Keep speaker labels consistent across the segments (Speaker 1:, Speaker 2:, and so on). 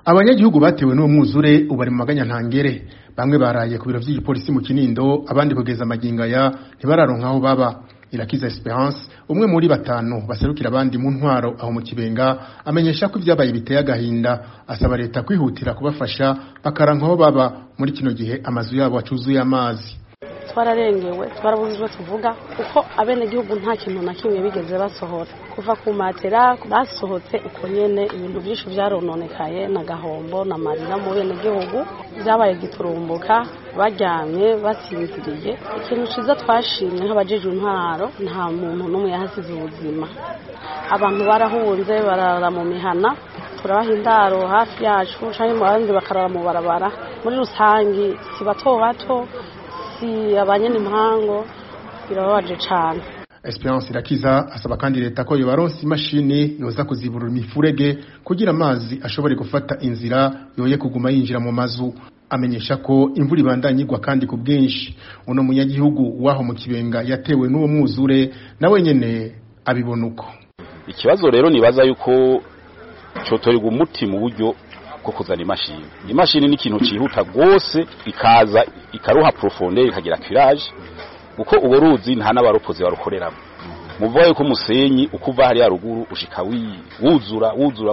Speaker 1: Abanyagihugu batewe n'uwo mwuzure ubari mu maganya ntangere, bamwe baraye ku biro vy'igipolisi mu Kinindo, abandi kugeza amagingaya ntibararonka aho baba. Irakiza Esperance, umwe muri batanu baserukira abandi mu ntwaro aho mu Kibenga, amenyesha ko ivyabaye biteye agahinda, asaba leta kwihutira kubafasha bakaranka aho baba muri kino gihe amazu yabo acuzuye amazi.
Speaker 2: Twararengewe, twarabuzwe tuvuga kuko abenegihugu nta kintu na kimwe bigeze basohora, kuva ku matera basohotse uko nyene ibintu byinshi vyarononekaye na gahombo na marira mu benegihugu byabaye giturumbuka, baryamye basinziriye. Ikintu ciza twashimye nk'abajeje intwaro, nta muntu n'umwe yahasize ubuzima. Abantu barahunze barara mu mihana, turabaha indaro hafi yacu canke mu bandi bakarara mu barabara. Muri rusangi si bato bato si abanyene impango, birababaje cane.
Speaker 1: Esperance Irakiza asaba kandi leta ko yobaronsa imashini yoza kuziburura imifurege kugira amazi ashobore gufata inzira yoye kuguma yinjira mu mazu. Amenyesha ko imvura ibandanyirwa kandi ku bwinshi. Uno munyagihugu waho mu Kibenga yatewe n'uwo mwuzure nawe nyene abibona uko.
Speaker 3: Ikibazo rero nibaza yuko cotorerwa umuti mu buryo bwo kuzana imashini. Imashini ni ikintu cihuta gose, ikaza ikaruha profondeur ikagira curage, uko ubo ruzi nta n'abaropozi barukoreramo. Muvuga yuko musenyi ukuva hari ya ruguru ushika wuzura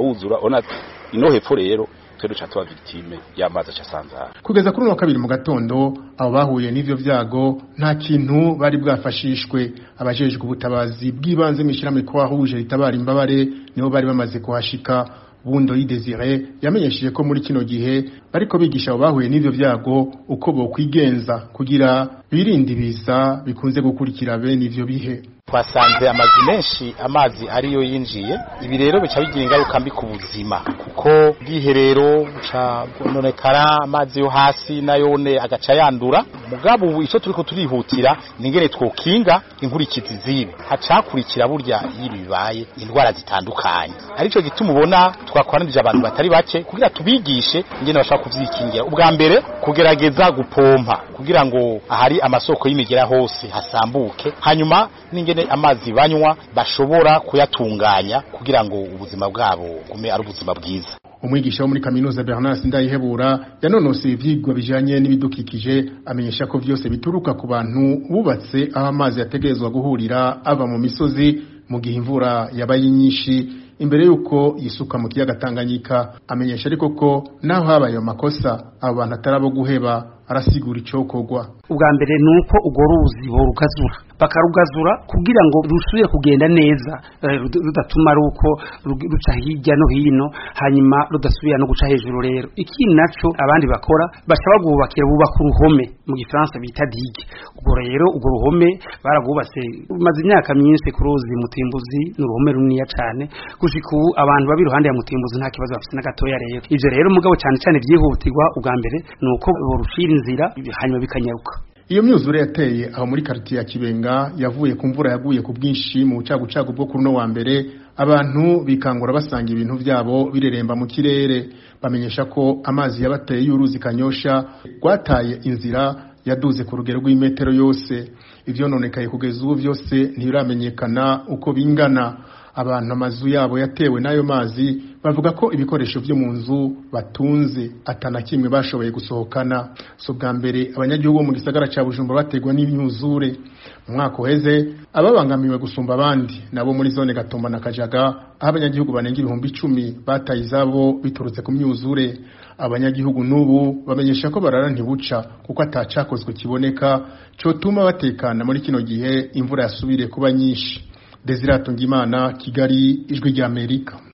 Speaker 3: ona ino hepfo rero twero catuba victime y'amazi acasanzara.
Speaker 1: Kugeza kuri wa kabiri mu gatondo abo bahuye n'ivyo vyago nta kintu bari bwafashishwe. Abajejwe ubutabazi bw'ibanze mwishirame ko ahuje ritabara imbabare nibo bari bamaze kuhashika. Bundo Idesire yamenyesheje ko muri kino gihe bariko bigisha abo bahuye n'ivyo vyago uko bo kwigenza kugira birinde ibiza bikunze gukurikira bene ivyo bihe.
Speaker 4: Twasanze amazi menshi amazi ariyo yinjiye, ibi rero bica bigira ingaruka mbi ku buzima kuko bwiherero buca nonekara, amazi yo hasi nayone agaca yandura. Mugabo ico turiko turihutira ningene twokinga inkurikizi zibi hacakurikira burya yiri bibaye indwara zitandukanye. Arico gituma ubona twakoranije abantu batari bake kugira tubigishe ingene bashaka kuvyikingira. Ubwa mbere kugerageza gupompa kugira ngo ahari amasoko y'imigera hose hasambuke, hanyuma ningene amazi banywa bashobora kuyatunganya kugira ngo ubuzima bwabo gume ari ubuzima bwiza.
Speaker 1: Umwigisha wo muri kaminuza Bernard Ndayihebura yanonose ivyigwa bijanye n'ibidukikije, amenyesha ko vyose bituruka ku bantu bubatse aho amazi yategerezwa guhurira ava mu misozi mu gihe imvura yabaye nyinshi imbere yuko yisuka mu kiyaga Tanganyika. Amenyesha ariko ko naho habaye amakosa abo bantu atarabo guheba, arasigura icokorwa.
Speaker 5: Ubwa mbere nuko ugo ruzi borugazura bakarugazura kugira ngo rusubire kugenda neza, rudatuma ruko ruca hirya no hino hanyuma rudasubira no guca hejuru. Rero iki naco abandi bakora bashaba gubakira bubaka uruhome mu gifaransa bita digue. Ubwo rero ugo ruhome baragubase maze imyaka myinshi ku ruzi Mutimbuzi, n'uruhome runini cyane gushika ubu abantu babi ruhande ya Mutimbuzi nta kibazo bafite na gatoya. Rero ivyo rero mugabo cyane vyihutirwa ubwa mbere nuko borushira inzira hanyuma bikanyaruka.
Speaker 1: Iyo myuzure yateye aho muri quartier ya Kibenga yavuye ku mvura yaguye ku bwinshi mu bucagucagu bwo kuri no wa mbere, abantu bikangura basanga ibintu vyabo bireremba mu kirere. Bamenyesha ko amazi yabateye y'uruzi Kanyosha gwataye inzira yaduze ku rugero rw'imetero yose. Ivyo nonekaye kugeza ubu vyose ntibiramenyekana uko bingana. Abantu amazu yabo yatewe nayo mazi bavuga ko ibikoresho vyo mu nzu batunze atana kimwe bashoboye gusohokana. So bwa mbere abanyagihugu mu gisagara ca Bujumbura bategwa n'imyuzure. Mu mwaka uheze ababangamiwe gusumba abandi nabo muri zone Gatumba na Kajaga, aho abanyagihugu banenga 10,000 bataye izabo biturutse ku myuzure. Abanyagihugu nubu bamenyesha ko barara ntibuca kuko atacakozwe kiboneka cotuma batekana muri kino gihe imvura yasubire kuba nyinshi. Desire Atungimana, Kigali, Ijwi ry'Amerika.